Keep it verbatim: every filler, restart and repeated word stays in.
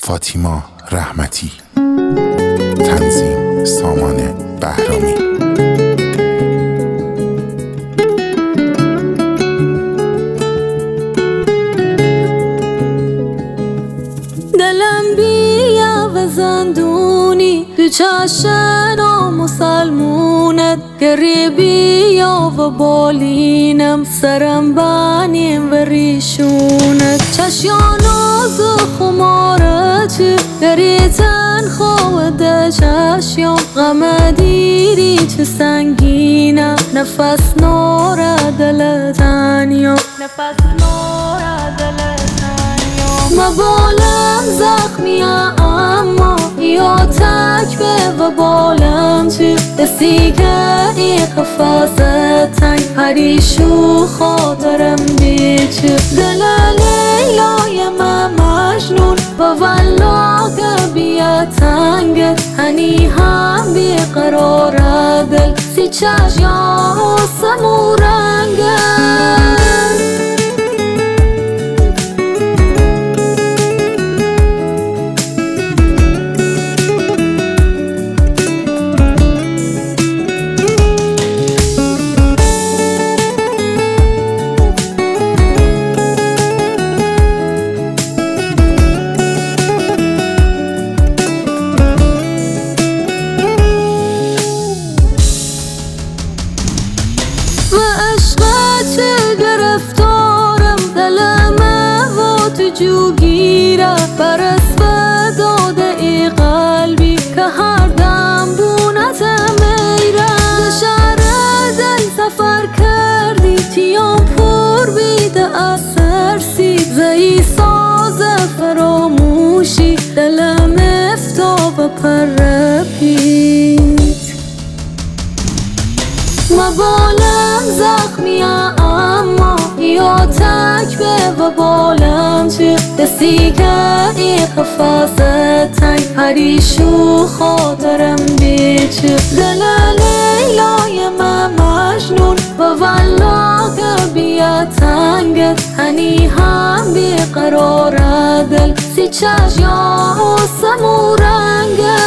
فاطیما رحمتی. تنظیم سامان بهرامی. دلم بیا و زندونی تو چشن و مسلمونت گری بیا و بالینم سرم بانیم و ریشونت چشیانو زخمارتی گری تن خواهده چشیان غم دیری تو سنگینم نفس نور دل تنیا نفس نور دل تنیا مبالم زخمیه اما یا تک به و بالم تو دستی که ای قفاز تنگ پریشو خاطرم بی تو دل لیلای من مجنون با والله که بیا تنگت هنی هم بی قرار دل سی چشم یا سمو رنگت گرفتارم دلمه و تو جوگیره برس و داده ای قلبی که هر دم بونت میره شهر دل سفر کردی تیام پر بیده از سرسی زی ساز فراموشی دلم افتاب و پر پید مبالم زخمیه اما یا تک به و بالم تو دستی که ای قفاز تنگ پریشو خاطرم بی تو دل لیلای من مجنون با والله که بیا تنگت هنی هم بی قرار دل سی چشم یا سمو رنگت